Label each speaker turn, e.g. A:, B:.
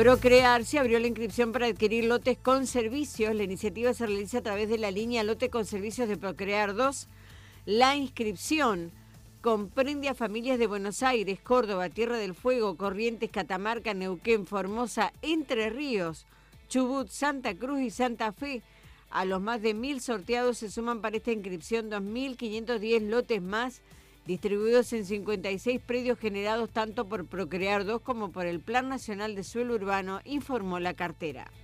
A: Procrear se abrió la inscripción para adquirir lotes con servicios. La iniciativa se realiza a través de la línea Lote con Servicios de Procrear 2. La inscripción comprende a familias de Buenos Aires, Córdoba, Tierra del Fuego, Corrientes, Catamarca, Neuquén, Formosa, Entre Ríos, Chubut, Santa Cruz y Santa Fe. A los más de 1.000 sorteados se suman para esta inscripción 2.510 lotes más, distribuidos en 56 predios generados tanto por Procrear 2 como por el Plan Nacional de Suelo Urbano, informó la cartera.